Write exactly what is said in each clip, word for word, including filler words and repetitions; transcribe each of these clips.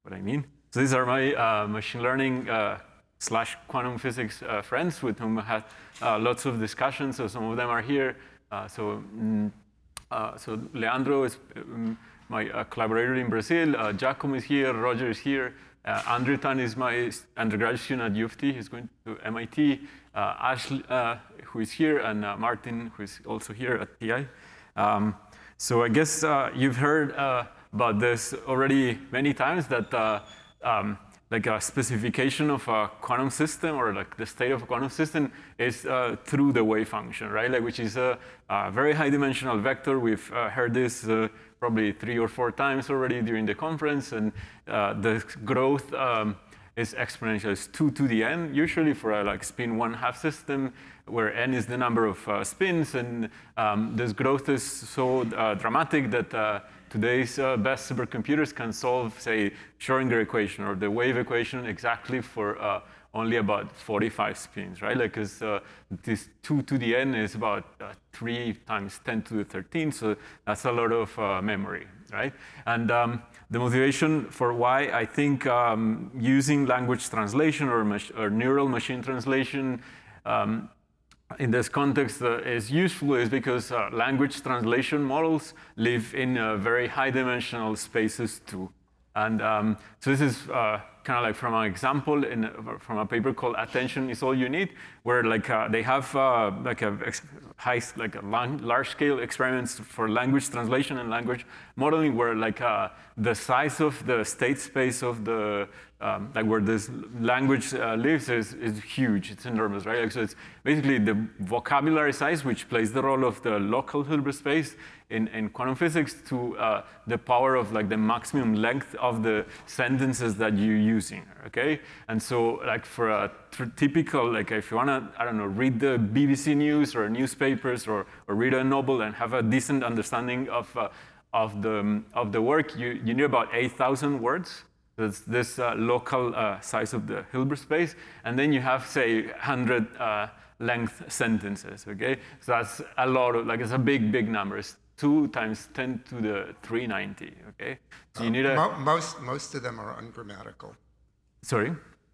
what I mean. So these are my uh, machine learning uh, slash quantum physics uh, friends with whom I had uh, lots of discussions. So some of them are here. Uh, so, mm, uh, so Leandro is um, my uh, collaborator in Brazil. Uh, Giacomo is here. Roger is here. Uh, Andrew Tan is my undergraduate student at U of T. He's going to M I T. Uh, Ashley, uh, who is here, and uh, Martin, who is also here at T I. Um, so I guess uh, you've heard uh, about this already many times, that uh, um, like a specification of a quantum system, or like the state of a quantum system, is uh, through the wave function, right? Like, which is a, a very high dimensional vector. We've uh, heard this uh, probably three or four times already during the conference, and uh, the growth um, is exponential. It's two to the n, usually for a like spin one half system, where n is the number of uh, spins, and um, this growth is so uh, dramatic that uh, today's uh, best supercomputers can solve, say, Schrodinger equation or the wave equation exactly for uh, only about forty-five spins, right? Like, because uh, this two to the n is about uh, three times ten to the thirteen, so that's a lot of uh, memory, right? And um, the motivation for why I think um, using language translation or, or neural machine translation um, in this context uh, is useful is because uh, language translation models live in uh, very high dimensional spaces too. And um, so this is uh, kind of like from an example in, from a paper called "Attention is All You Need," where like uh, they have uh, like a high, like a large-scale experiments for language translation and language modeling, where like uh, the size of the state space of the um, like where this language uh, lives is, is huge. It's enormous, right? Like, so it's basically the vocabulary size, which plays the role of the local Hilbert space in, in quantum physics, to uh, the power of like the maximum length of the sentences that you're using, okay? And so like for a typical, like if you wanna, I don't know, read the B B C News or newspapers, or, or read a novel and have a decent understanding of, uh, of, the, of the work, you, you need about eight thousand words. That's this uh, local uh, size of the Hilbert space. And then you have, say, one hundred uh, length sentences, okay? So that's a lot of, like, it's a big, big number. It's two times ten to the three ninety, okay? So you need a... Mo most, most of them are ungrammatical. Sorry?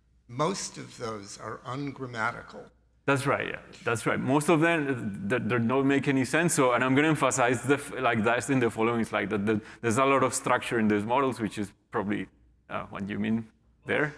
Most of those are ungrammatical. That's right, yeah, that's right. Most of them, they, they don't make any sense. So, and I'm going to emphasize the, like that in the following slide, that the, there's a lot of structure in these models, which is probably uh, what you mean there.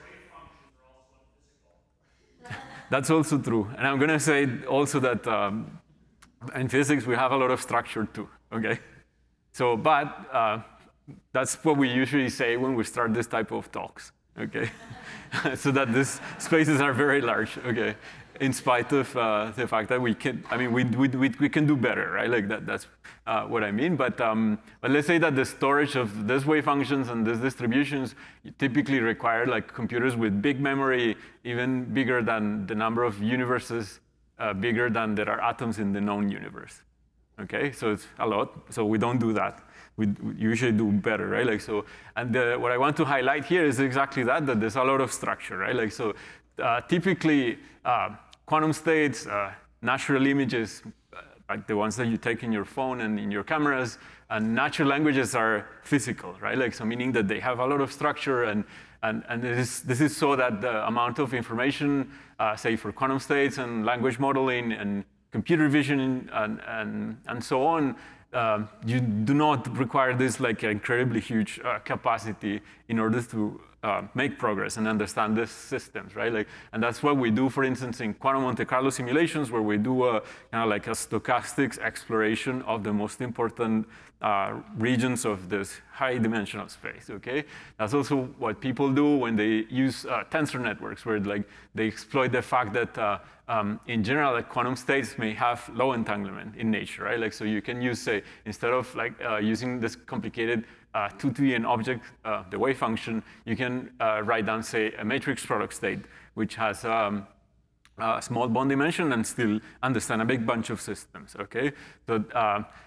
That's also true. And I'm going to say also that um, in physics, we have a lot of structure too, okay? So, but uh, that's what we usually say when we start this type of talks, okay? So that these spaces are very large, okay? In spite of uh, the fact that we can, I mean, we, we, we, we can do better, right? Like that, that's uh, what I mean. But, um, but let's say that the storage of these wave functions and these distributions typically require like computers with big memory, even bigger than the number of universes, uh, bigger than there are atoms in the known universe. Okay, so it's a lot. So we don't do that. We, we usually do better, right? Like so, and the, what I want to highlight here is exactly that, that there's a lot of structure, right? Like so, uh, typically, uh, quantum states, uh, natural images, uh, like the ones that you take in your phone and in your cameras, and natural languages are physical, right? Like so, meaning that they have a lot of structure, and and and this this is so that the amount of information, uh, say for quantum states and language modeling and computer vision and and and so on, um, you do not require this like incredibly huge uh, capacity in order to Uh, make progress and understand these systems, right? Like, and that's what we do, for instance, in quantum Monte Carlo simulations, where we do a kind of like a stochastics exploration of the most important uh, regions of this high-dimensional space. Okay, that's also what people do when they use uh, tensor networks, where like they exploit the fact that uh, um, in general, like quantum states may have low entanglement in nature, right? Like, so you can use, say, instead of like uh, using this complicated Uh, two to the n object, uh, the wave function, you can uh, write down, say, a matrix product state, which has um, a small bond dimension and still understand a big bunch of systems, okay? So uh,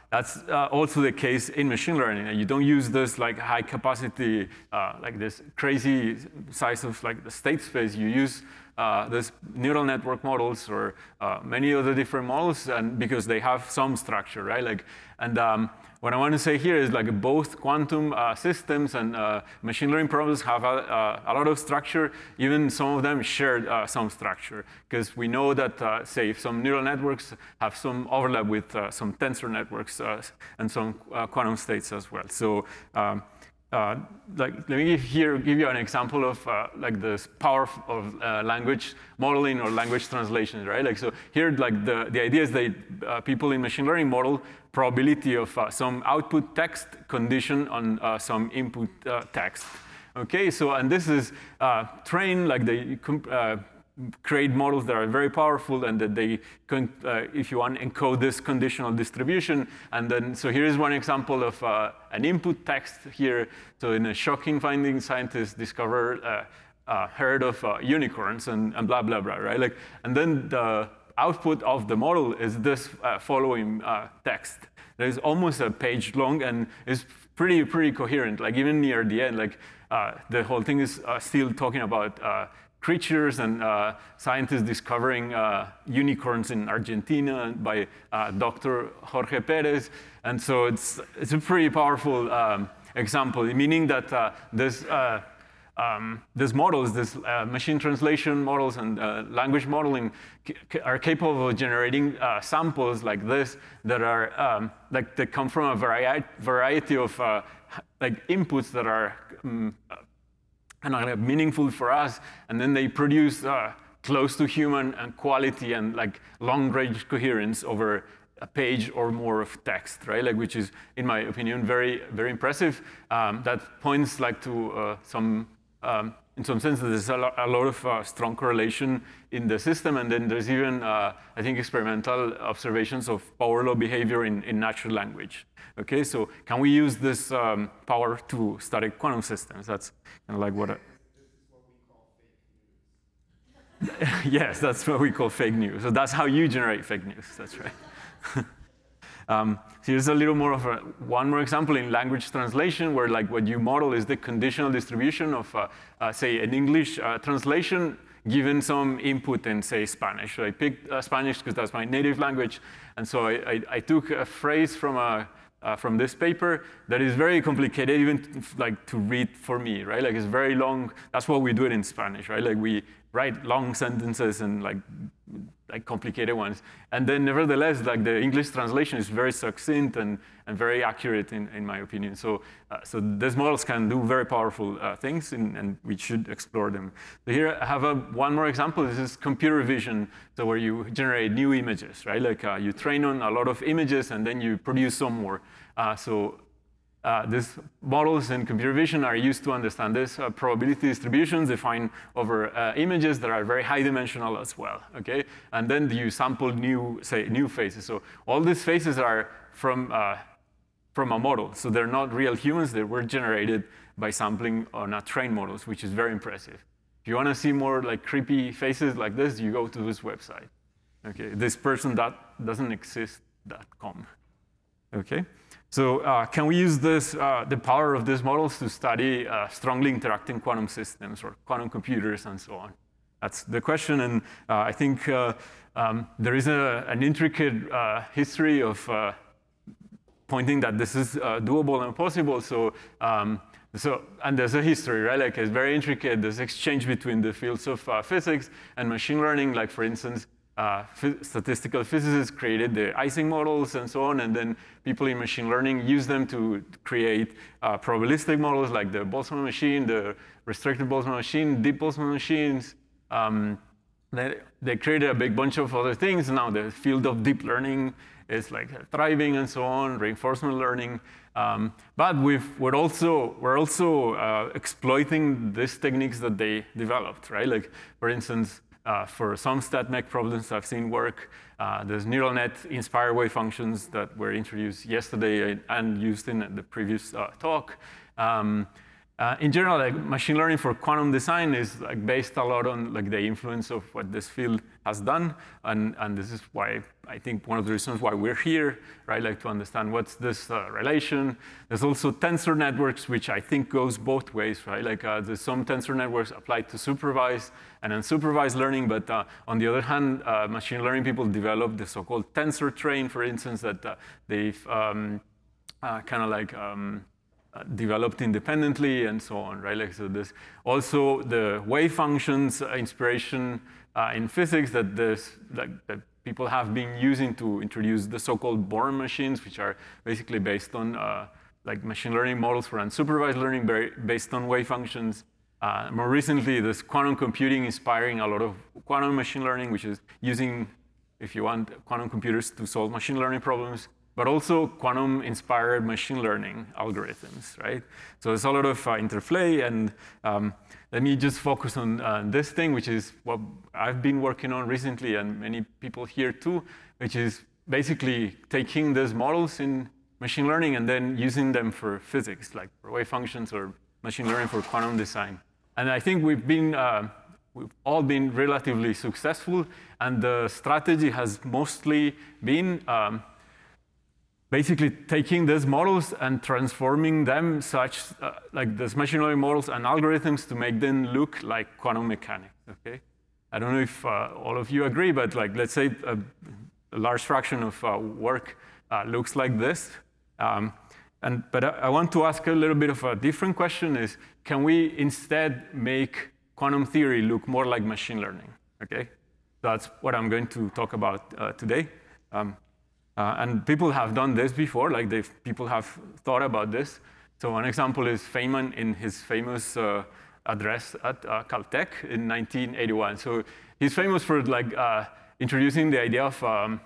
that's uh, also the case in machine learning. You don't use this like high capacity, uh, like this crazy size of like the state space. You use uh, this neural network models or uh, many other different models, and because they have some structure, right? Like, and um, what I want to say here is like both quantum uh, systems and uh, machine learning problems have a, a lot of structure. Even some of them share uh, some structure, because we know that, uh, say, some neural networks have some overlap with uh, some tensor networks uh, and some uh, quantum states as well. So, um, uh, like, let me give here give you an example of uh, like this power of uh, language modeling or language translation, right? Like, so here, like the the idea is that uh, people in machine learning model probability of uh, some output text condition on uh, some input uh, text. Okay, so and this is uh, trained like they uh, create models that are very powerful, and that they can, uh, if you want, encode this conditional distribution. And then, so here is one example of uh, an input text here. So in a shocking finding, scientists discovered uh, uh, herd of uh, unicorns and, and blah blah blah, right? Like, and then the output of the model is this uh, following uh, text. That is almost a page long and is pretty pretty coherent. Like even near the end, like uh, the whole thing is uh, still talking about uh, creatures and uh, scientists discovering uh, unicorns in Argentina by uh, Doctor Jorge Perez. And so it's it's a pretty powerful um, example, meaning that uh, this. Uh, Um, these models, these uh, machine translation models and uh, language modeling are capable of generating uh, samples like this that are um, like that come from a vari variety of uh, like inputs that are um, kind of meaningful for us, and then they produce uh, close to human and quality and like long-range coherence over a page or more of text, right? Like, which is, in my opinion, very very impressive. Um, that points like to uh, some. Um, in some sense, there's a, lo a lot of uh, strong correlation in the system, and then there's even, uh, I think, experimental observations of power law behavior in, in natural language. Okay, so can we use this um, power to study quantum systems? That's kind of like what. I Yes, that's what we call fake news. So that's how you generate fake news. That's right. Um, so here's a little more of a, one more example in language translation, where like what you model is the conditional distribution of, uh, uh, say, an English uh, translation given some input in, say, Spanish. So I picked uh, Spanish because that's my native language, and so I, I, I took a phrase from a uh, from this paper that is very complicated, even to, like to read for me, right? Like it's very long. That's what we do it in Spanish, right? Like we write long sentences and like. like complicated ones. And then nevertheless, like the English translation is very succinct and, and very accurate in, in my opinion. So, uh, so these models can do very powerful uh, things, and, and we should explore them. So here I have a, one more example. This is computer vision, so where you generate new images, right? Like uh, you train on a lot of images and then you produce some more. Uh, so Uh, these models in computer vision are used to understand this uh, probability distributions defined over uh, images that are very high dimensional as well, okay? And then you sample new, say, new faces. So all these faces are from, uh, from a model. So they're not real humans. They were generated by sampling on a trained models, which is very impressive. If you want to see more like creepy faces like this, you go to this website, okay? This person that doesn't exist dot com, okay? So uh, can we use this, uh, the power of these models to study uh, strongly interacting quantum systems or quantum computers and so on? That's the question, and uh, I think uh, um, there is a, an intricate uh, history of uh, pointing that this is uh, doable and possible. So, um, so, and there's a history, right? Like it's very intricate. There's exchange between the fields of uh, physics and machine learning. Like for instance, Uh, statistical physicists created the Ising models and so on, and then people in machine learning use them to create uh, probabilistic models like the Boltzmann machine, the restricted Boltzmann machine, deep Boltzmann machines. Um, they, they created a big bunch of other things. Now the field of deep learning is like thriving and so on, reinforcement learning. Um, but we've, we're also, we're also uh, exploiting these techniques that they developed, right? Like, for instance, Uh, for some StatMech problems I've seen work, uh, there's neural net inspired wave functions that were introduced yesterday and used in the previous uh, talk. Um, Uh, in general, like, machine learning for quantum design is like, based a lot on like, the influence of what this field has done, and, and this is why I think one of the reasons why we're here, right? Like to understand what's this uh, relation. There's also tensor networks, which I think goes both ways, right? Like uh, there's some tensor networks applied to supervised and unsupervised learning, but uh, on the other hand, uh, machine learning people developed the so-called tensor train, for instance, that uh, they've um, uh, kind of like um, Uh, developed independently and so on, right? Like, so this also the wave functions uh, inspiration uh, in physics that this like that people have been using to introduce the so-called Born machines, which are basically based on uh, like machine learning models for unsupervised learning based on wave functions. Uh, more recently, this quantum computing inspiring a lot of quantum machine learning, which is using, if you want, quantum computers to solve machine learning problems, but also quantum-inspired machine learning algorithms, right? So there's a lot of uh, interplay, and um, let me just focus on uh, this thing, which is what I've been working on recently, and many people here too, which is basically taking these models in machine learning and then using them for physics, like for wave functions or machine learning for quantum design. And I think we've been, uh, we've all been relatively successful, and the strategy has mostly been um, basically taking these models and transforming them such, uh, like these machine learning models and algorithms to make them look like quantum mechanics, okay? I don't know if uh, all of you agree, but like, let's say a, a large fraction of uh, work uh, looks like this. Um, and, but I, I want to ask a little bit of a different question is, can we instead make quantum theory look more like machine learning, okay? That's what I'm going to talk about uh, today. Um, Uh, and people have done this before, like they've, people have thought about this. So one example is Feynman in his famous uh, address at uh, Caltech in nineteen eighty-one. So he's famous for like uh, introducing the idea of um,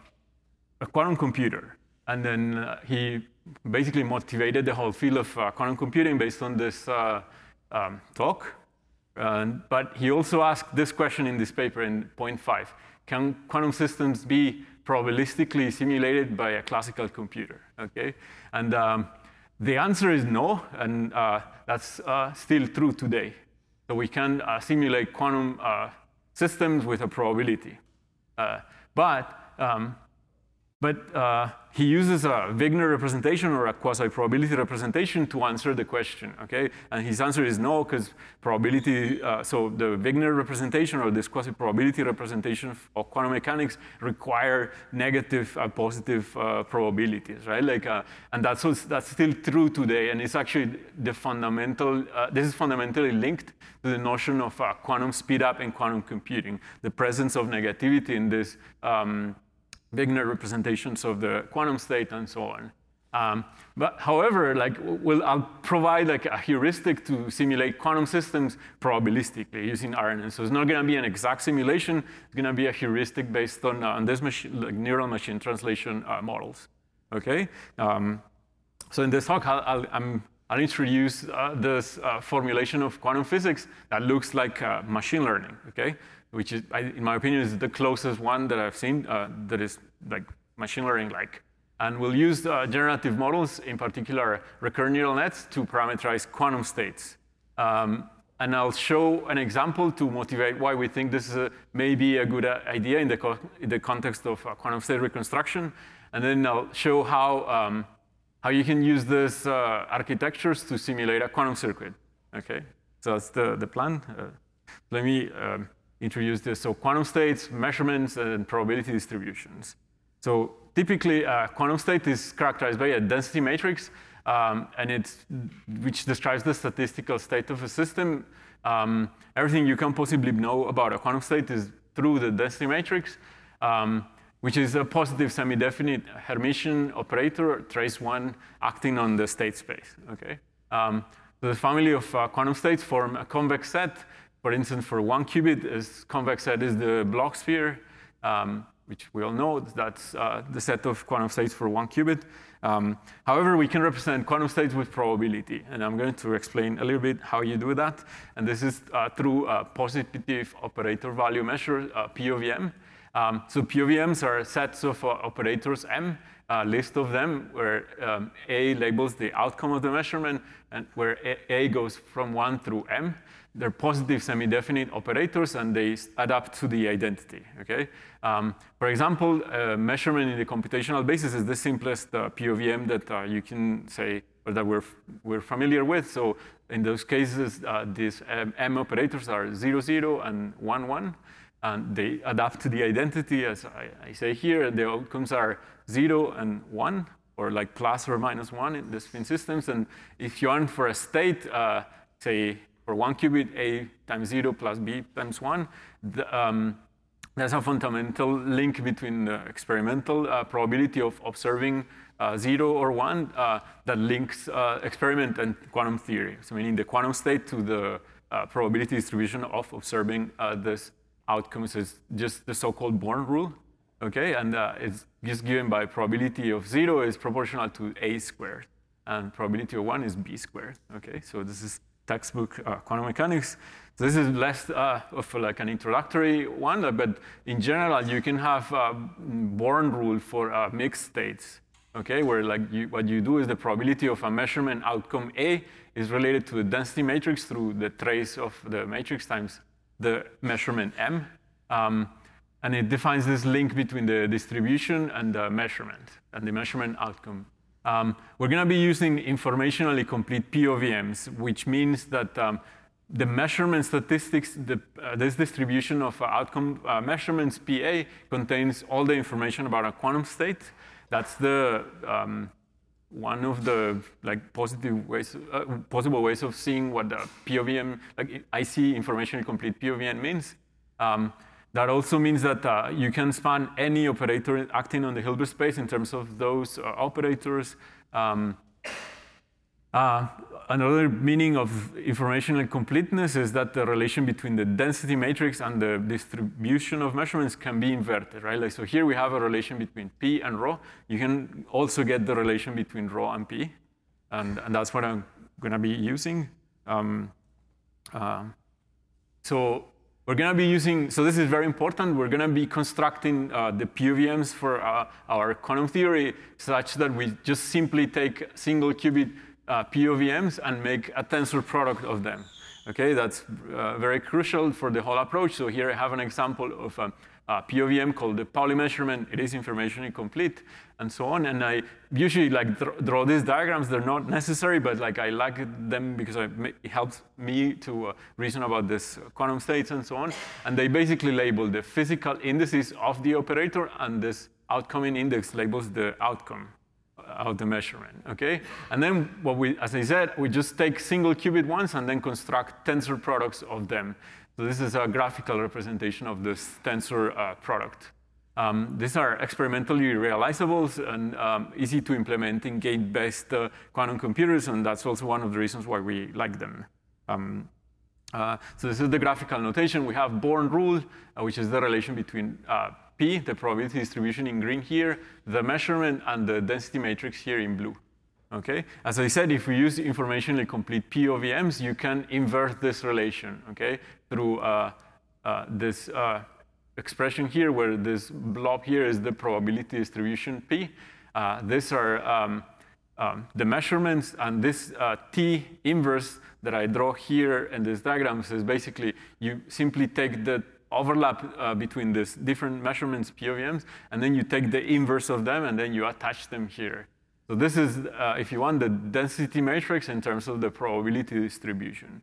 a quantum computer. And then uh, he basically motivated the whole field of uh, quantum computing based on this uh, um, talk. Uh, but he also asked this question in this paper in point five. Can quantum systems be probabilistically simulated by a classical computer, okay? And um, the answer is no, and uh, that's uh, still true today. So we can uh, simulate quantum uh, systems with a probability. Uh, but um, but uh, he uses a Wigner representation or a quasi-probability representation to answer the question, okay? And his answer is no, because probability, uh, so the Wigner representation or this quasi-probability representation of quantum mechanics require negative and positive uh, probabilities, right? Like, uh, and that's, that's still true today, and it's actually the fundamental, uh, this is fundamentally linked to the notion of uh, quantum speedup in quantum computing, the presence of negativity in this um, Wigner representations of the quantum state and so on. Um, but however, like, we'll, I'll provide like a heuristic to simulate quantum systems probabilistically using R N N. So it's not going to be an exact simulation. It's going to be a heuristic based on, uh, on this machine, like neural machine translation uh, models. Okay. Um, so in this talk, I'll, I'll, I'm, I'll introduce uh, this uh, formulation of quantum physics that looks like uh, machine learning. Okay. Which is, in my opinion, is the closest one that I've seen uh, that is like machine learning-like. And we'll use uh, generative models, in particular recurrent neural nets, to parameterize quantum states. Um, and I'll show an example to motivate why we think this is a, maybe a good idea in the, co in the context of uh, quantum state reconstruction. And then I'll show how, um, how you can use these uh, architectures to simulate a quantum circuit. Okay, so that's the, the plan. Uh, let me um, introduce this. So quantum states, measurements, and probability distributions. So typically, a quantum state is characterized by a density matrix, um, and it's, which describes the statistical state of a system. Um, everything you can possibly know about a quantum state is through the density matrix, um, which is a positive semi-definite Hermitian operator, trace one, acting on the state space. Okay. Um, so the family of uh, quantum states form a convex set. For instance, for one qubit, is convex set is the Bloch sphere, um, which we all know that's uh, the set of quantum states for one qubit. Um, however, we can represent quantum states with probability, and I'm going to explain a little bit how you do that. And this is uh, through a positive operator value measure, uh, P O V M. Um, so P O V Ms are sets of uh, operators M, uh, list of them, where um, A labels the outcome of the measurement, and where A, A goes from one through M. They're positive semi-definite operators, and they add up to the identity, okay? Um, for example, a measurement in the computational basis is the simplest uh, P O V M that uh, you can say, or that we're, we're familiar with. So in those cases, uh, these um, M operators are zero, zero, and one, one, and they adapt to the identity, as I, I say here. The outcomes are zero and one, or like plus or minus one in the spin systems. And if you want for a state, uh, say, for one qubit, A times zero plus B times one, the, um, there's a fundamental link between the experimental uh, probability of observing uh, zero or one uh, that links uh, experiment and quantum theory. So meaning the quantum state to the uh, probability distribution of observing uh, this outcomes is just the so-called Born rule, okay? And uh, it's just given by probability of zero is proportional to A squared, and probability of one is B squared, okay? So this is textbook uh, quantum mechanics. So this is less uh, of like an introductory one, but in general, you can have a Born rule for uh, mixed states, okay? Where like you, what you do is the probability of a measurement outcome A is related to the density matrix through the trace of the matrix times the measurement M. Um, and it defines this link between the distribution and the measurement, and the measurement outcome. Um, we're going to be using informationally complete P O V Ms, which means that um, the measurement statistics, the, uh, this distribution of uh, outcome uh, measurements, P A, contains all the information about a quantum state. That's the um, one of the like positive ways, uh, possible ways of seeing what the P O V M, like I C informationally complete P O V M means. Um, That also means that uh, you can span any operator acting on the Hilbert space in terms of those uh, operators. Um, uh, another meaning of informational completeness is that the relation between the density matrix and the distribution of measurements can be inverted, right? Like, so here we have a relation between P and rho. You can also get the relation between rho and P, and, and that's what I'm going to be using. Um, uh, so. We're going to be using, so this is very important, we're going to be constructing uh, the P O V Ms for uh, our quantum theory such that we just simply take single qubit uh, P O V Ms and make a tensor product of them. Okay, that's uh, very crucial for the whole approach. So here I have an example of a, a P O V M called the Pauli measurement. It is informationally complete, and so on. And I usually like draw these diagrams. They're not necessary, but like I like them because I, it helps me to uh, reason about this quantum states and so on. And they basically label the physical indices of the operator, and this outcoming index labels the outcome of the measurement, okay? And then what we, as I said, we just take single qubit ones and then construct tensor products of them. So this is a graphical representation of this tensor uh, product. Um, these are experimentally realizables and um, easy to implement in gate-based uh, quantum computers, and that's also one of the reasons why we like them. Um, uh, so this is the graphical notation. We have Born rule, uh, which is the relation between uh, P, the probability distribution in green here, the measurement, and the density matrix here in blue. Okay? As I said, if we use informationally complete P O V Ms, you can invert this relation, okay, through uh, uh, this uh, expression here, where this blob here is the probability distribution P. Uh, these are um, um, the measurements, and this uh, T inverse that I draw here in this diagram is basically you simply take the overlap uh, between these different measurements, P O V Ms, and then you take the inverse of them, and then you attach them here. So this is, uh, if you want, the density matrix in terms of the probability distribution.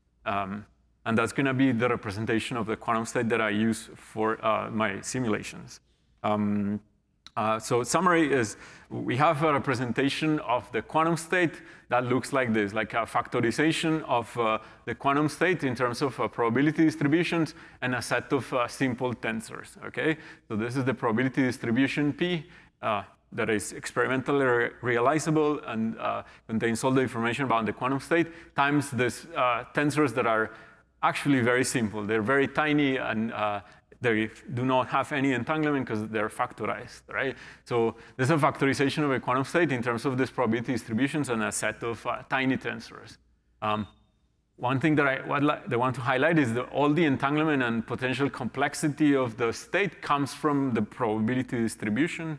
Um, and that's going to be the representation of the quantum state that I use for uh, my simulations. Um, uh, so summary is, we have a representation of the quantum state that looks like this, like a factorization of uh, the quantum state in terms of uh, probability distributions and a set of uh, simple tensors, okay? So this is the probability distribution P uh, that is experimentally re realizable and uh, contains all the information about the quantum state, times these uh, tensors that are actually very simple. They're very tiny, and uh, they do not have any entanglement because they're factorized, right? So there's a factorization of a quantum state in terms of these probability distributions and a set of uh, tiny tensors. Um, one thing that I, what I want to highlight is that all the entanglement and potential complexity of the state comes from the probability distribution.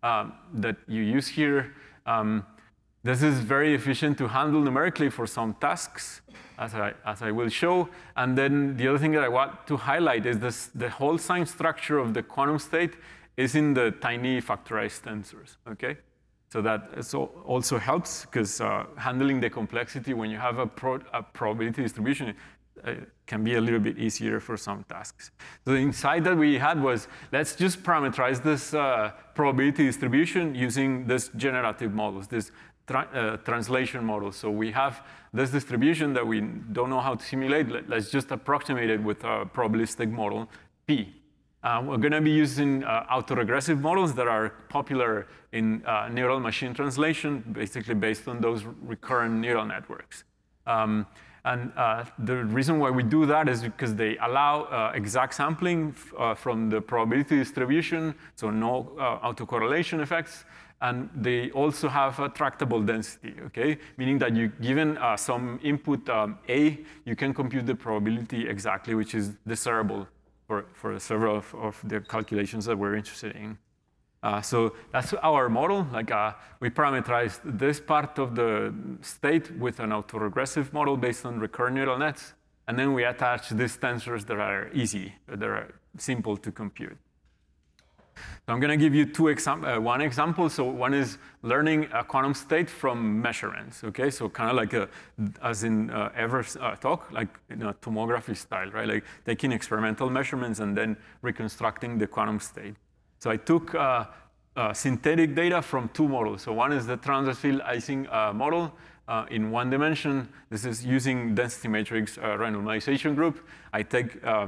um, that you use here. Um, this is very efficient to handle numerically for some tasks, as I, as I will show. And then the other thing that I want to highlight is this, the whole sign structure of the quantum state is in the tiny factorized tensors, okay? So that so also helps, because uh, handling the complexity when you have a, pro, a probability distribution uh, can be a little bit easier for some tasks. So the insight that we had was, let's just parameterize this uh, probability distribution using this generative models, this Tra uh, translation model. So we have this distribution that we don't know how to simulate. Let, let's just approximate it with a probabilistic model, P. Uh, we're going to be using uh, autoregressive models that are popular in uh, neural machine translation, basically based on those recurrent neural networks. Um, and uh, the reason why we do that is because they allow uh, exact sampling uh, from the probability distribution, so no uh, autocorrelation effects. And they also have a tractable density, okay? Meaning that you, given uh, some input um, A, you can compute the probability exactly, which is desirable for, for several of, of the calculations that we're interested in. Uh, so that's our model. Like uh, we parameterized this part of the state with an autoregressive model based on recurrent neural nets. And then we attach these tensors that are easy, that are simple to compute. So I'm going to give you two exam uh, one example. So one is learning a quantum state from measurements. Okay, so kind of like a, as in uh, Ever's uh, talk, like in a tomography style, right? Like taking experimental measurements and then reconstructing the quantum state. So I took uh, uh, synthetic data from two models. So one is the transverse field Ising uh, model uh, in one dimension. This is using density matrix uh, randomization group. I take uh,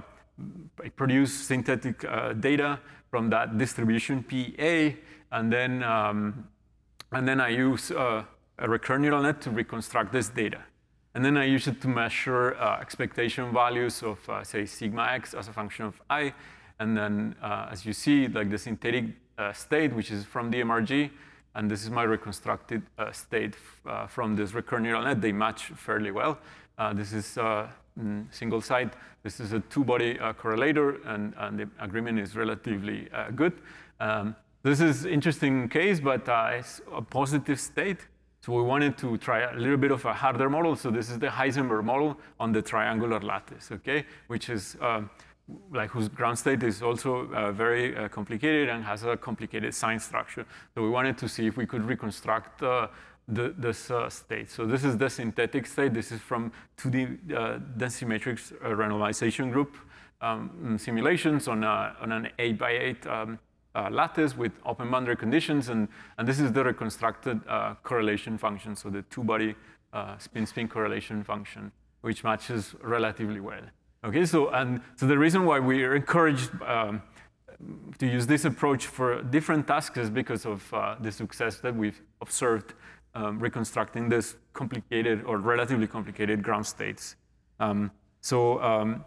I produce synthetic uh, data from that distribution P A, and then um, and then I use uh, a recurrent neural net to reconstruct this data, and then I use it to measure uh, expectation values of uh, say sigma x as a function of I, and then uh, as you see, like the synthetic uh, state, which is from the M R G, and this is my reconstructed uh, state uh, from this recurrent neural net. They match fairly well. Uh, this is uh, mm, single site. This is a two-body uh, correlator, and, and the agreement is relatively uh, good. Um, this is interesting case, but uh, it's a positive state. So we wanted to try a little bit of a harder model. So this is the Heisenberg model on the triangular lattice, okay, which is um, like whose ground state is also uh, very uh, complicated and has a complicated sign structure. So we wanted to see if we could reconstruct uh, The, this uh, state. So this is the synthetic state. This is from two D uh, density matrix uh, randomization group um, simulations on, a, on an eight by eight um, uh, lattice with open boundary conditions. And, and this is the reconstructed uh, correlation function, so the two-body uh, spin-spin correlation function, which matches relatively well. Okay, so, and, so the reason why we are encouraged um, to use this approach for different tasks is because of uh, the success that we've observed Um, reconstructing this complicated or relatively complicated ground states. Um, so, um,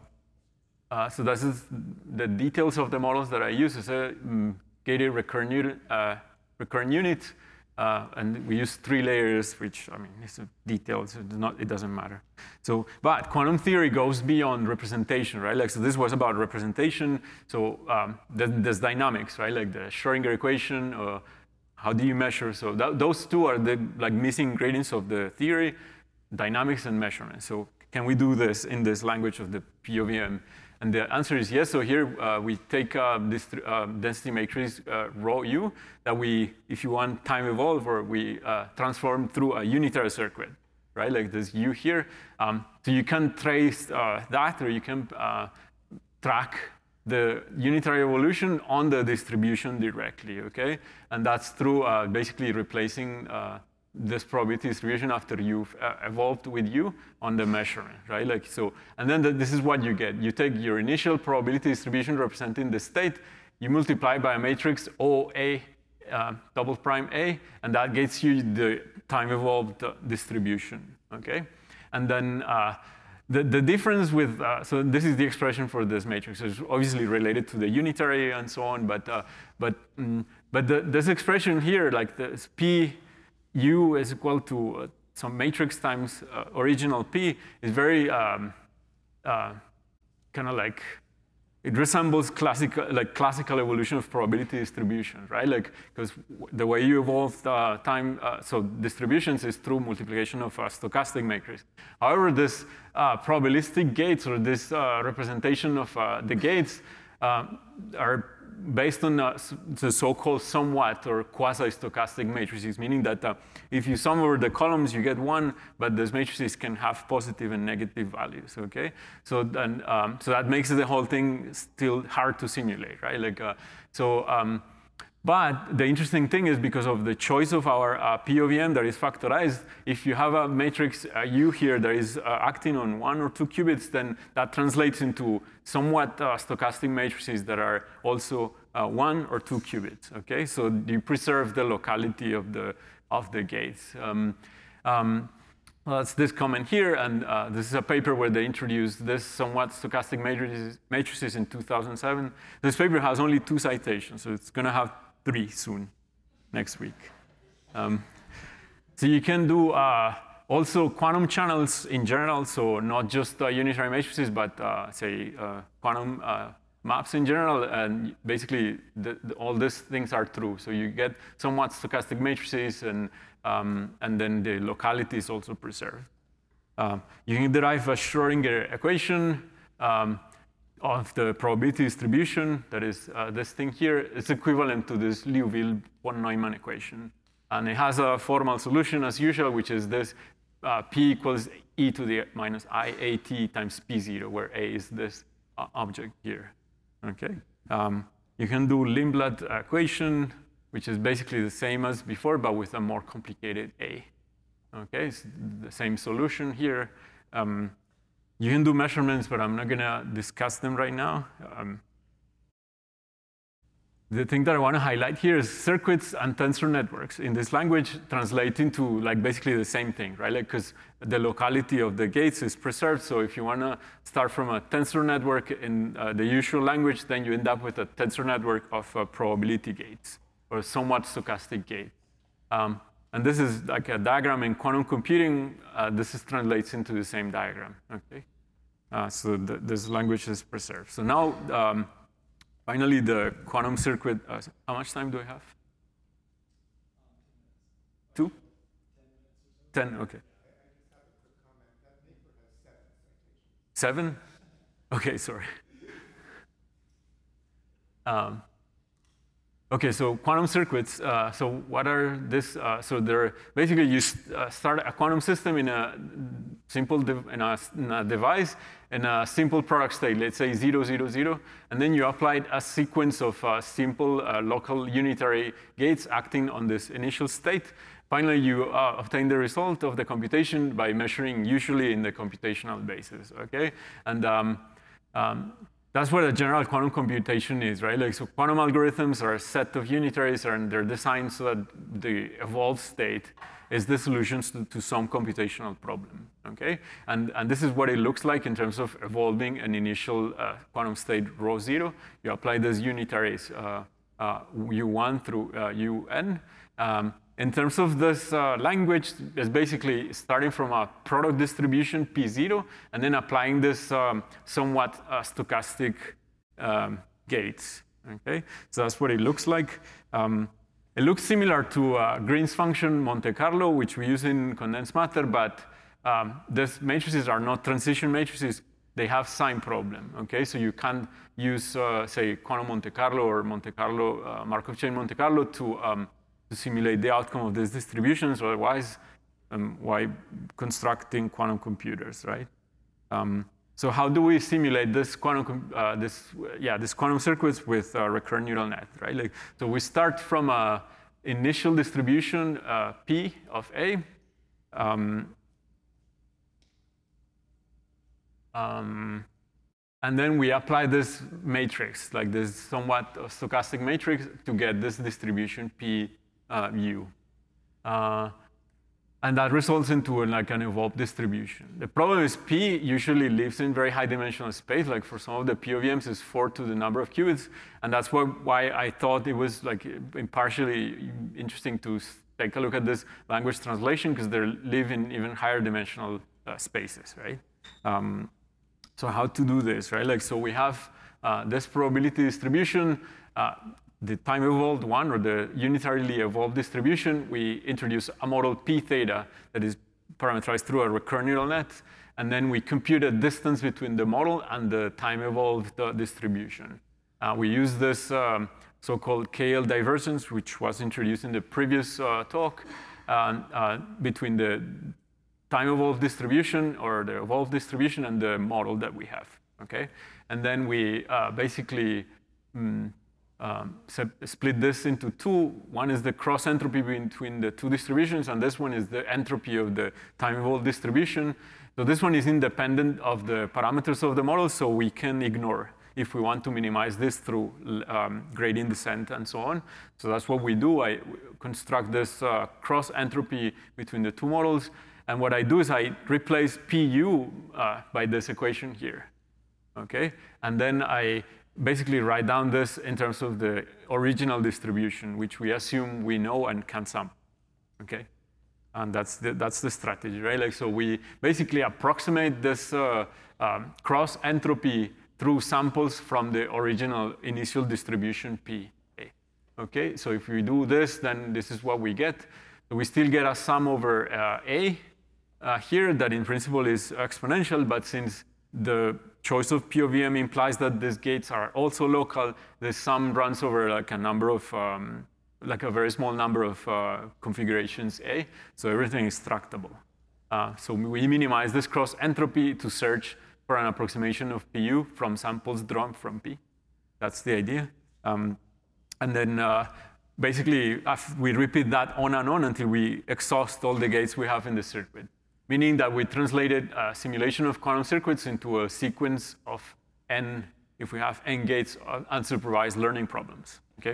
uh, so this is the details of the models that I use. It's a um, gated recurrent unit, uh, recurrent unit uh, and we use three layers, which I mean, it's a detail. So it's not, it doesn't matter. So, but quantum theory goes beyond representation, right? Like, so this was about representation. So um, there's, there's dynamics, right? Like the Schrödinger equation. Uh, How do you measure? So that, those two are the like missing ingredients of the theory, dynamics and measurement. So can we do this in this language of the P O V M? And the answer is yes. So here uh, we take uh, this uh, density matrix uh, rho u that we, if you want, time evolve, or we uh, transform through a unitary circuit, right? Like this u here. Um, so you can trace uh, that, or you can uh, track the unitary evolution on the distribution directly, okay? And that's through uh, basically replacing uh, this probability distribution after you've uh, evolved with u on the measurement, right? Like so, and then the, this is what you get. You take your initial probability distribution representing the state, you multiply by a matrix O A uh, double prime A, and that gets you the time evolved uh, distribution, okay? And then uh, The, the difference with, uh, so this is the expression for this matrix. It's obviously related to the unitary and so on, but, uh, but, mm, but the, this expression here, like this P u is equal to uh, some matrix times uh, original P, is very um, uh, kind of like it resembles classical, like classical evolution of probability distributions, right? Like, because the way you evolve uh, time, uh, so distributions is through multiplication of a stochastic matrix. However, this uh, probabilistic gates or this uh, representation of uh, the gates uh, are based on uh, the so-called somewhat or quasi-stochastic matrices, meaning that uh, if you sum over the columns, you get one, but those matrices can have positive and negative values, okay? So then, um, so that makes the whole thing still hard to simulate, right? Like, uh, so, um, but the interesting thing is because of the choice of our uh, P O V M that is factorized, if you have a matrix uh, U here that is uh, acting on one or two qubits, then that translates into somewhat uh, stochastic matrices that are also uh, one or two qubits, okay? So you preserve the locality of the, of the gates. Um, um, well, that's this comment here, and uh, this is a paper where they introduced this somewhat stochastic matrices, matrices in two thousand seven. This paper has only two citations, so it's gonna have three soon, next week. Um, so you can do uh, also quantum channels in general, so not just uh, unitary matrices, but uh, say uh, quantum uh, maps in general, and basically the, the, all these things are true. So you get somewhat stochastic matrices, and, um, and then the locality is also preserved. Um, you can derive a Schrodinger equation um, of the probability distribution, that is uh, this thing here. It's equivalent to this Liouville von Neumann equation. And it has a formal solution as usual, which is this uh, P equals e to the minus I A T times P zero, where A is this uh, object here, okay? Um, you can do Lindblad equation, which is basically the same as before, but with a more complicated A, okay? It's the same solution here. Um, You can do measurements, but I'm not gonna discuss them right now. Um, the thing that I wanna highlight here is circuits and tensor networks. In this language, translate into like basically the same thing, right? Like, because the locality of the gates is preserved, so if you wanna start from a tensor network in uh, the usual language, then you end up with a tensor network of uh, probability gates, or somewhat stochastic gate. Um, And this is like a diagram in quantum computing. Uh, this is translates into the same diagram, okay? Uh, so the, this language is preserved. So now, um, finally, the quantum circuit. Uh, how much time do I have? Two? Ten, okay. Seven? Okay, sorry. Um, Okay, so quantum circuits. Uh, so what are this? Uh, so they're basically you uh, start a quantum system in a simple in a, in a device in a simple product state. Let's say zero zero zero, and then you apply a sequence of uh, simple uh, local unitary gates acting on this initial state. Finally, you uh, obtain the result of the computation by measuring usually in the computational basis. Okay, and um, um, that's what a general quantum computation is, right? Like, so quantum algorithms are a set of unitaries, and they're designed so that the evolved state is the solutions to, to some computational problem, okay? And, and this is what it looks like in terms of evolving an initial uh, quantum state rho zero. You apply these unitaries, uh, uh, U one through uh, U n. Um, in terms of this uh, language, it's basically starting from a product distribution P zero, and then applying this um, somewhat uh, stochastic um, gates, okay? So that's what it looks like. Um, it looks similar to uh, Green's function Monte Carlo, which we use in condensed matter, but um, these matrices are not transition matrices. They have sign problem, okay? So you can't use, uh, say, quantum Monte Carlo or Monte Carlo, uh, Markov chain Monte Carlo to um, to simulate the outcome of these distributions. Otherwise, um, why constructing quantum computers, right? Um, so how do we simulate this quantum, uh, this, yeah, this quantum circuits with a recurrent neural net, right? Like, so we start from a initial distribution uh, P of A. Um, um, and then we apply this matrix, like this somewhat stochastic matrix, to get this distribution P Uh, U. Uh, and that results into like an evolved distribution. The problem is P usually lives in very high dimensional space, like for some of the P O V Ms is four to the number of qubits, and that's what, why I thought it was like impartially interesting to take a look at this language translation, because they live in even higher dimensional uh, spaces, right? Um, so how to do this, right? Like, so we have uh, this probability distribution, uh, the time-evolved one, or the unitarily evolved distribution. We introduce a model p theta that is parameterized through a recurrent neural net, and then we compute a distance between the model and the time-evolved uh, distribution. Uh, we use this um, so-called K L divergence, which was introduced in the previous uh, talk, uh, uh, between the time-evolved distribution or the evolved distribution and the model that we have, okay? And then we uh, basically mm, um, split this into two. One is the cross entropy between the two distributions, and this one is the entropy of the time-evolved distribution. So this one is independent of the parameters of the model, so we can ignore if we want to minimize this through um, gradient descent and so on. So that's what we do. I construct this uh, cross entropy between the two models. And what I do is I replace Pu uh, by this equation here, okay? And then I basically write down this in terms of the original distribution, which we assume we know and can sum, okay? And that's the, that's the strategy, right? Like, so we basically approximate this uh, um, cross entropy through samples from the original initial distribution P A, okay? So if we do this, then this is what we get. So we still get a sum over uh, A, Uh, here that in principle is exponential, but since the choice of P O V M implies that these gates are also local, the sum runs over like a number of, um, like a very small number of uh, configurations A, so everything is tractable. Uh, so we minimize this cross entropy to search for an approximation of Pu from samples drawn from P. That's the idea. Um, and then uh, basically we repeat that on and on until we exhaust all the gates we have in the circuit. Meaning that we translated a simulation of quantum circuits into a sequence of n, if we have n gates of unsupervised learning problems, okay?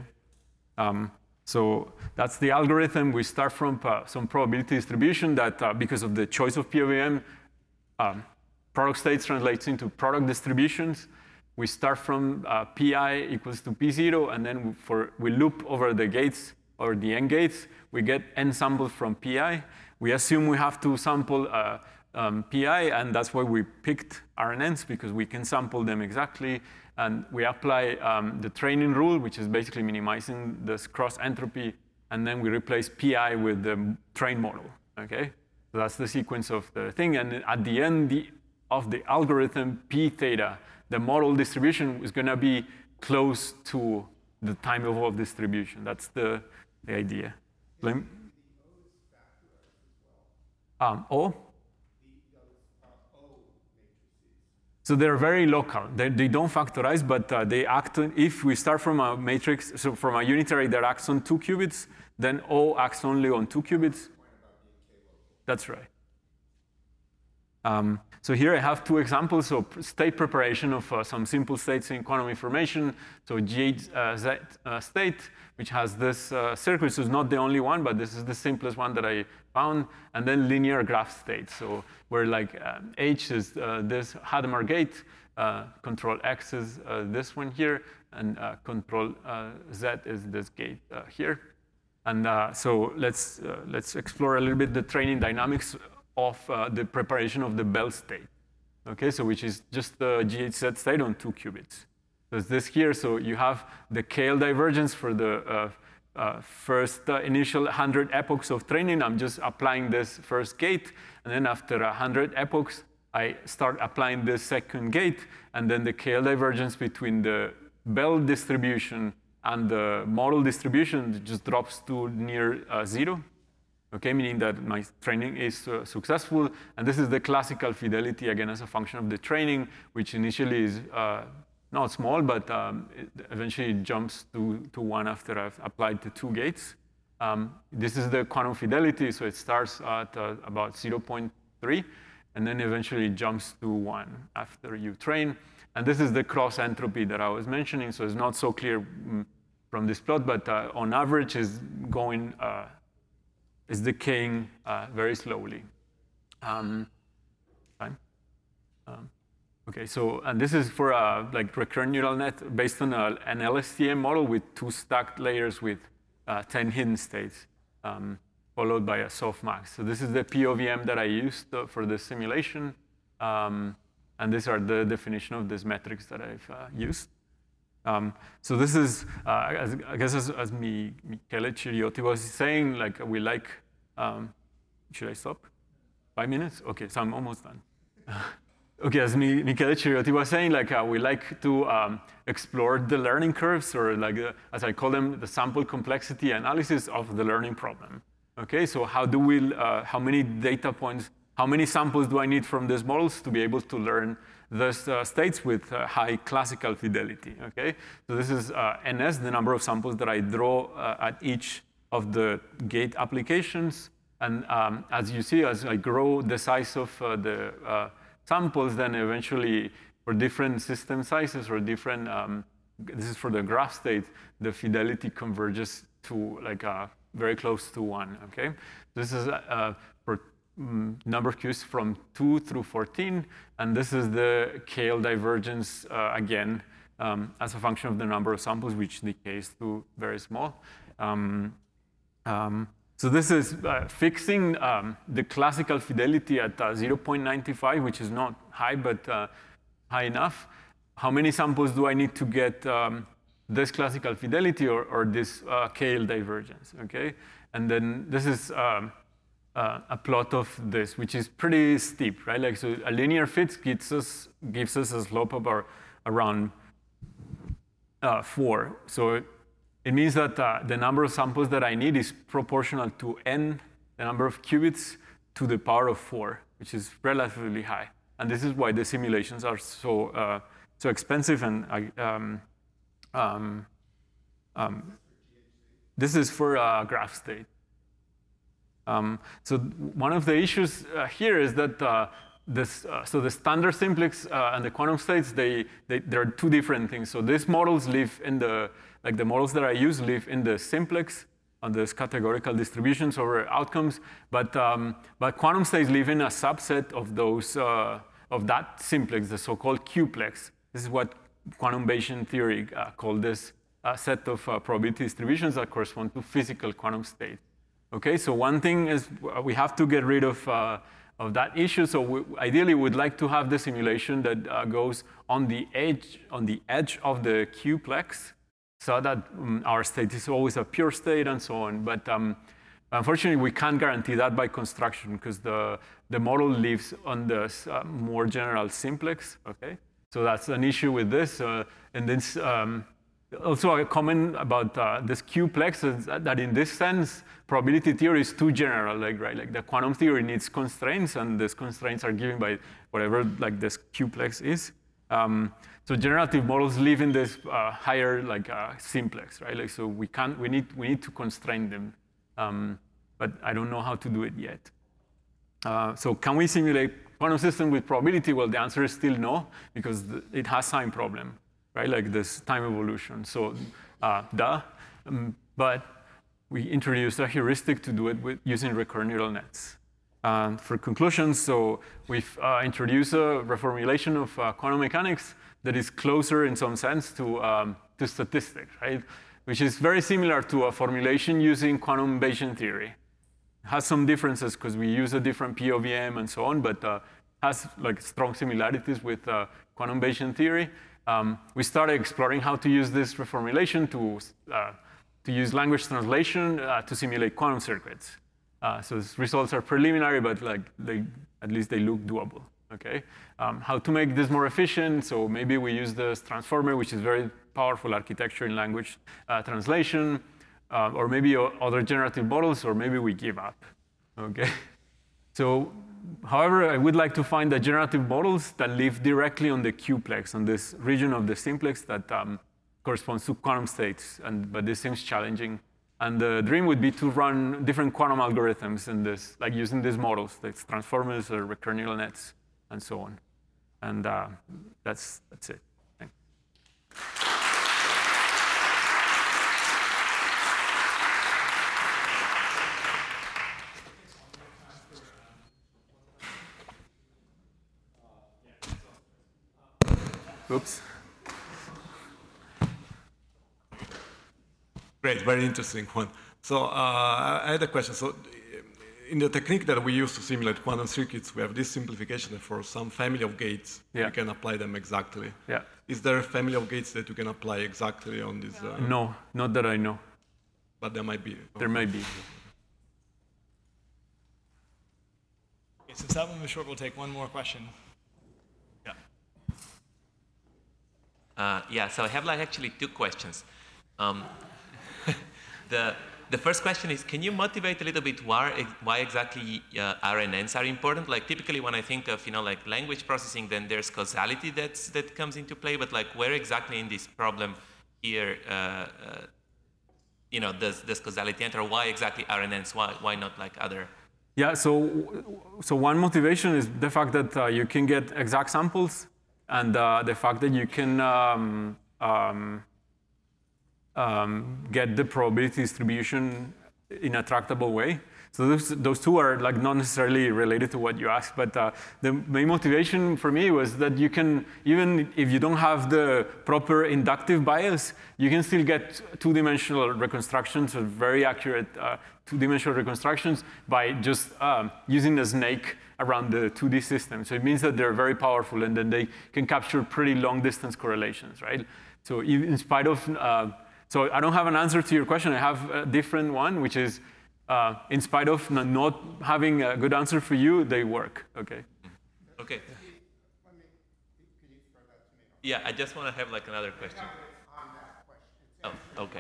Um, so that's the algorithm. We start from uh, some probability distribution that, uh, because of the choice of P O V M, um, product states translates into product distributions. We start from uh, Pi equals to P zero, and then for, we loop over the gates, or the n gates. We get n samples from Pi. We assume we have to sample uh, um, Pi, and that's why we picked R N Ns, because we can sample them exactly. And we apply um, the training rule, which is basically minimizing this cross entropy, and then we replace Pi with the trained model, okay? So that's the sequence of the thing. And at the end the, of the algorithm, P theta, the model distribution is going to be close to the time-evolved distribution. That's the, the idea. Blame? Um, O? So they're very local. They, they don't factorize, but uh, they act on, if we start from a matrix, so from a unitary that acts on two qubits, then O acts only on two qubits. That's right. Um, so here I have two examples of state preparation of uh, some simple states in quantum information. So G H Z uh, state, which has this uh, circuit, so it's not the only one, but this is the simplest one that I found. And then linear graph state, so where like uh, H is uh, this Hadamard gate, uh, control X is uh, this one here, and uh, control uh, Z is this gate uh, here. And uh, so let's uh, let's explore a little bit the training dynamics of uh, the preparation of the Bell state. Okay, so which is just the G H Z state on two qubits. There's this here, so you have the K L divergence for the uh, uh, first uh, initial one hundred epochs of training. I'm just applying this first gate, and then after one hundred epochs, I start applying the second gate, and then the K L divergence between the Bell distribution and the model distribution just drops to near uh, zero. Okay, meaning that my training is uh, successful, and this is the classical fidelity, again, as a function of the training, which initially is uh, not small, but um, it eventually jumps to, to one after I've applied the two gates. Um, this is the quantum fidelity, so it starts at uh, about zero point three, and then eventually jumps to one after you train. And this is the cross entropy that I was mentioning, so it's not so clear mm, from this plot, but uh, on average is going, uh, is decaying uh, very slowly. Um, time? Um, okay, so, and this is for a like recurrent neural net based on a, an L S T M model with two stacked layers with uh, ten hidden states, um, followed by a softmax. So this is the P O V M that I used uh, for the simulation. Um, And these are the definition of these metrics that I've uh, used. Um, so this is, uh, as, I guess, as, as Mi, Michele Ciriotti was saying, like we like, um, should I stop? Five minutes? Okay, so I'm almost done. Okay, as Mi, Michele Ciriotti was saying, like uh, we like to um, explore the learning curves, or like, uh, as I call them, the sample complexity analysis of the learning problem. Okay, so how do we, uh, how many data points, how many samples do I need from these models to be able to learn those uh, states with uh, high classical fidelity, okay? So this is uh, N S, the number of samples that I draw uh, at each of the gate applications. And um, as you see, as I grow the size of uh, the uh, samples, then eventually for different system sizes or different, um, this is for the graph state, the fidelity converges to like uh, very close to one, okay? This is uh, for Mm, number of Qs from two through fourteen, and this is the K L divergence uh, again um, as a function of the number of samples, which decays to very small. Um, um, so this is uh, fixing um, the classical fidelity at uh, zero point nine five, which is not high, but uh, high enough. How many samples do I need to get um, this classical fidelity or, or this uh, K L divergence, okay? And then this is um, Uh, a plot of this, which is pretty steep, right? Like, so a linear fit gives us gives us a slope of our, around uh, four. So it, it means that uh, the number of samples that I need is proportional to n, the number of qubits, to the power of four, which is relatively high. And this is why the simulations are so uh, so expensive. And um, um, um, this is for uh, graph state. Um, so one of the issues uh, here is that uh, this, uh, so the standard simplex uh, and the quantum states, they, they, they're two different things. So these models live in the, like the models that I use live in the simplex, on these categorical distributions over outcomes, but, um, but quantum states live in a subset of those, uh, of that simplex, the so-called Q-plex. This is what quantum Bayesian theory uh, called this uh, set of uh, probability distributions that correspond to physical quantum states. Okay, so one thing is we have to get rid of, uh, of that issue. So we, ideally, we'd like to have the simulation that uh, goes on the edge, on the edge of the Q-plex, so that um, our state is always a pure state and so on. But um, unfortunately, we can't guarantee that by construction because the, the model lives on the uh, more general simplex. Okay, so that's an issue with this. Uh, and this. Um, Also, a comment about uh, this Q-plex is that in this sense, probability theory is too general, like, right? Like the quantum theory needs constraints, and these constraints are given by whatever like this Q-plex is. Um, so generative models live in this uh, higher like uh, simplex, right? Like so we can't, we need, we need to constrain them, um, but I don't know how to do it yet. Uh, so can we simulate quantum system with probability? Well, the answer is still no, because the, it has sign problem. Right, like this time evolution. So, uh, duh. Um, but we introduced a heuristic to do it with using recurrent neural nets. Uh, for conclusions, so we've uh, introduced a reformulation of uh, quantum mechanics that is closer, in some sense, to um, to statistics, right? Which is very similar to a formulation using quantum Bayesian theory. It has some differences because we use a different P O V M and so on, but uh, has like strong similarities with uh, quantum Bayesian theory. Um, we started exploring how to use this reformulation to, uh, to use language translation uh, to simulate quantum circuits. Uh, so these results are preliminary, but like they, at least they look doable. Okay. Um, how to make this more efficient? So maybe we use this transformer, which is very powerful architecture in language uh, translation, uh, or maybe other generative models, or maybe we give up. Okay. So. However, I would like to find the generative models that live directly on the Q-plex, on this region of the simplex that um, corresponds to quantum states, and, but this seems challenging. And the dream would be to run different quantum algorithms in this, like using these models, like transformers or recurrent neural nets, and so on. And uh, that's, that's it. Thanks. Oops. Great, very interesting one. So uh, I had a question. So in the technique that we use to simulate quantum circuits, we have this simplification that for some family of gates, Yeah. we can apply them exactly. Yeah. Is there a family of gates that you can apply exactly on this? Uh, No, not that I know. But there might be. There may be. Okay, since that one was short, we'll take one more question. Yeah. Uh, yeah, so I have like actually two questions. Um, the the first question is, can you motivate a little bit why why exactly uh, R N Ns are important? Like typically when I think of you know like language processing, then there's causality that's that comes into play. But like where exactly in this problem here, uh, uh, you know, does does causality enter? Why exactly R N Ns? Why why not like other? Yeah, so so one motivation is the fact that uh, you can get exact samples, and uh, the fact that you can um, um, um, get the probability distribution in a tractable way. So those those two are like not necessarily related to what you asked, but uh, the main motivation for me was that you can, even if you don't have the proper inductive bias, you can still get two-dimensional reconstructions, or very accurate uh, two-dimensional reconstructions by just um, using a snake around the two D system. So it means that they're very powerful, and then they can capture pretty long-distance correlations, right? So in spite of, uh, so I don't have an answer to your question. I have a different one, which is, uh, in spite of not having a good answer for you, they work, okay? Okay. Yeah, I just want to have like another question. Oh, okay.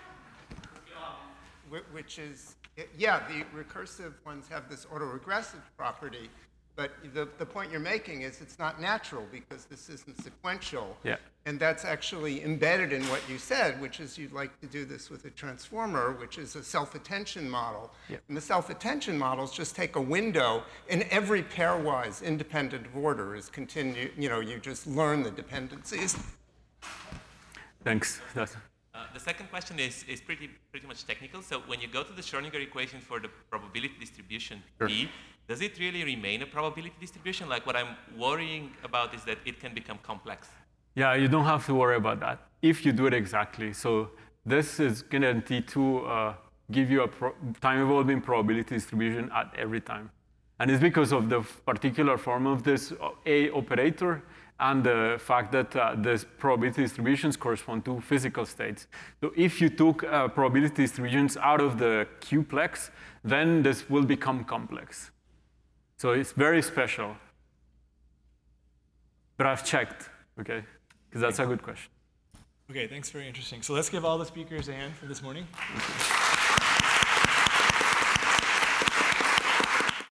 Which is, yeah, the recursive ones have this autoregressive property, but the, the point you're making is it's not natural because this isn't sequential. Yeah. And that's actually embedded in what you said, which is you'd like to do this with a transformer, which is a self-attention model. Yeah. And the self-attention models just take a window, and every pairwise independent of order is continue, you know, you just learn the dependencies. Thanks. That's Uh, the second question is, is pretty pretty much technical. So when you go to the Schrödinger equation for the probability distribution Sure. P, does it really remain a probability distribution? Like what I'm worrying about is that it can become complex. Yeah, you don't have to worry about that if you do it exactly. So this is guaranteed to uh, give you a pro time-evolving probability distribution at every time. And it's because of the particular form of this A operator and the fact that uh, the probability distributions correspond to physical states. So if you took uh, probability distributions out of the Q-plex, then this will become complex. So it's very special. But I've checked, okay? Because that's a good question. Okay, thanks. Very interesting. So let's give all the speakers a hand for this morning.